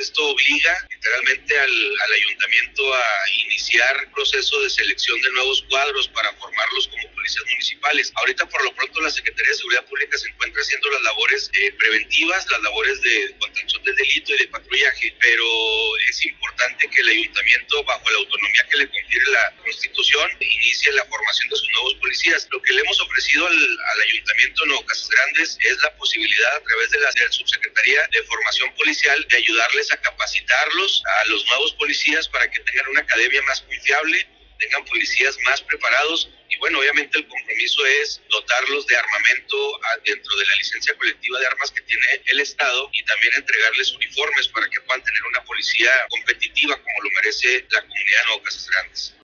Esto obliga literalmente al ayuntamiento a iniciar el proceso de selección de nuevos cuadros para formarlos como policías municipales. Ahorita por lo pronto la Secretaría de Seguridad Pública se encuentra haciendo las labores preventivas, las labores de contención del delito y de patrullaje, pero es importante que el ayuntamiento, bajo la autonomía que le confiere la Constitución, inicie la formación de sus nuevos policías. Lo que le hemos ofrecido al ayuntamiento de Nuevo Casas Grandes es la posibilidad, a través de la Subsecretaría de Formación Policial, de ayudarles a capacitarlos a los nuevos policías para que tengan una academia más confiable, tengan policías más preparados y bueno, obviamente el compromiso es dotarlos de armamento dentro de la licencia colectiva de armas que tiene el Estado y también entregarles uniformes para que puedan tener una policía competitiva como lo merece la comunidad de Nuevo Casas Grandes.